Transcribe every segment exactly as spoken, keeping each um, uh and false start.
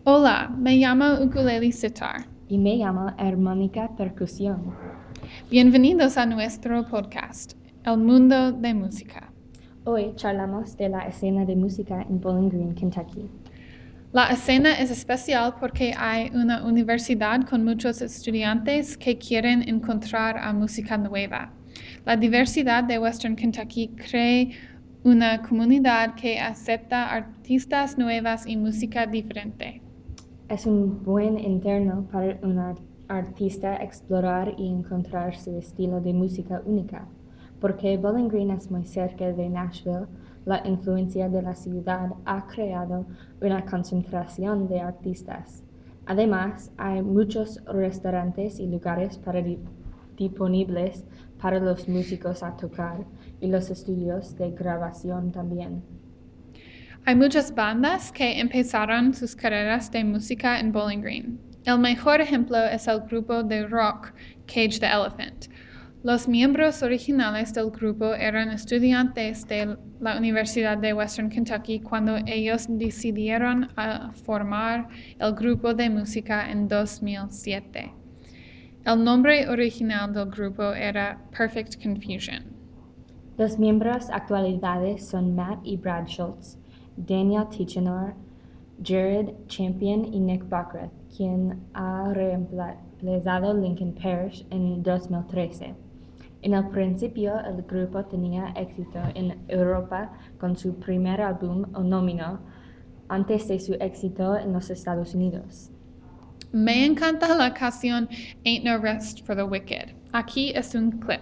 Hola, me llamo Ukulele Sitar. Y me llamo Armónica Percusión. Bienvenidos a nuestro podcast, El Mundo de Música. Hoy charlamos de la escena de música en Bowling Green, Kentucky. La escena es especial porque hay una universidad con muchos estudiantes que quieren encontrar a música nueva. La diversidad de Western Kentucky crea una comunidad que acepta artistas nuevas y música diferente. Es un buen interno para un artista explorar y encontrar su estilo de música única. Porque Bowling Green es muy cerca de Nashville, la influencia de la ciudad ha creado una concentración de artistas. Además, hay muchos restaurantes y lugares para di- disponibles para los músicos a tocar y los estudios de grabación también. Hay muchas bandas que empezaron sus carreras de música en Bowling Green. El mejor ejemplo es el grupo de rock Cage the Elephant. Los miembros originales del grupo eran estudiantes de la Universidad de Western Kentucky cuando ellos decidieron uh, formar el grupo de música en dos mil siete. El nombre original del grupo era Perfect Confusion. Los miembros actualidades son Matt y Brad Schultz, Daniel Tichenor, Jared Champion y Nick Bockrath, quien ha reemplazado Lincoln Parrish en dos mil trece. En el principio, el grupo tenía éxito en Europa con su primer álbum homónimo, antes de su éxito en los Estados Unidos. Me encanta la canción Ain't No Rest for the Wicked. Aquí es un clip.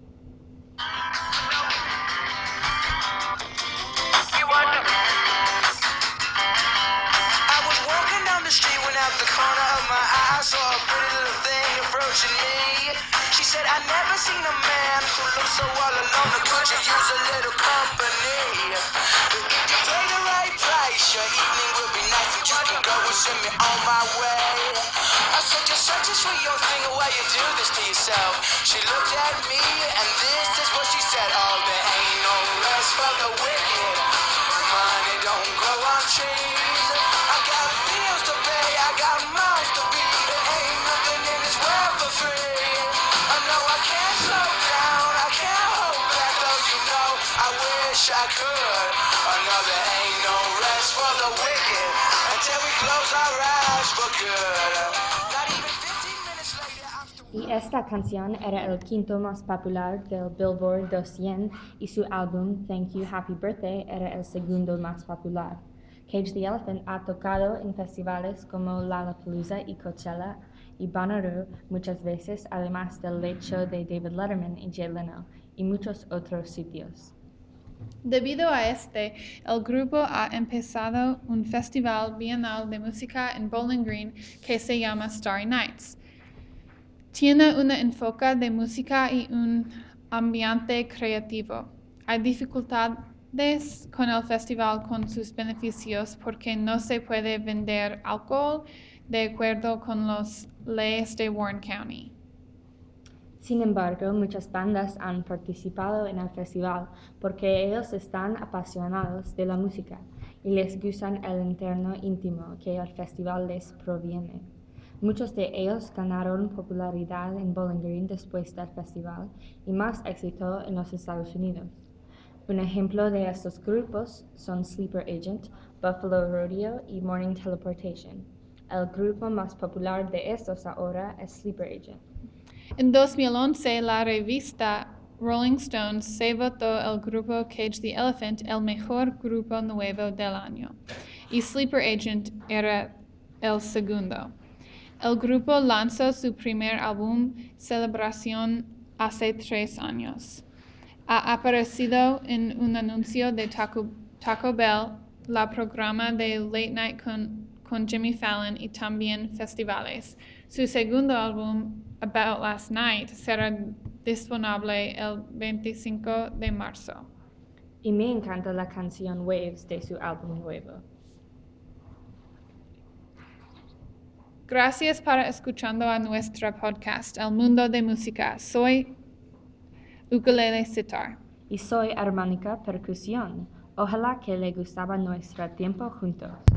I was walking down the street when out the corner of my eye I saw a pretty little thing approaching me. She said, I never seen a man who looked so all alone. Could you use a little company? But if you pay the right price, your evening will be nice and you can go and send me on my way. I said, you're searching for your thing, why you do this to yourself? She looked at me and this is what she said. Oh, there ain't no rest for the wicked. Money don't grow on trees. I got bills to pay, I got mouths to feed. There ain't nothing in this world for free. I know I can't slow down, I can't hold back, though you know I wish I could. I know there ain't no rest for the wicked until we close our eyes for good. Not even fifteen minutes later, I'm still. Y esta canción era el quinto más popular del Billboard doscientos y su álbum Thank You Happy Birthday era el segundo más popular. Cage the Elephant ha tocado en festivales como Lollapalooza y Coachella y Bonnaroo muchas veces, además del Late Show de David Letterman y Jay Leno, y muchos otros sitios. Debido a este, el grupo ha empezado un festival bienal de música en Bowling Green que se llama Starry Nights. Tiene una enfoque de música y un ambiente creativo. Hay dificultades con el festival con sus beneficios porque no se puede vender alcohol de acuerdo con las leyes de Warren County. Sin embargo, muchas bandas han participado en el festival porque ellos están apasionados de la música y les gustan el entorno íntimo que el festival les proviene. Muchos de ellos ganaron popularidad en Bowling Green después del festival y más éxito en los Estados Unidos. Un ejemplo de estos grupos son Sleeper Agent, Buffalo Rodeo y Morning Teleportation. El grupo más popular de estos ahora es Sleeper Agent. En dos mil once, la revista Rolling Stones se votó el grupo Cage the Elephant el mejor grupo nuevo del año, y Sleeper Agent era el segundo. El grupo lanzó su primer álbum, Celebración, hace tres años. Ha aparecido en un anuncio de Taco, Taco Bell, la programa de Late Night con, con Jimmy Fallon y también festivales. Su segundo álbum, About Last Night, será disponible el veinticinco de marzo. Y me encanta la canción Waves de su álbum nuevo. Gracias por escuchando a nuestro podcast, El Mundo de Música. Soy Ukulele Sitar. Y soy Armónica Percusión. Ojalá que le gustaba nuestro tiempo juntos.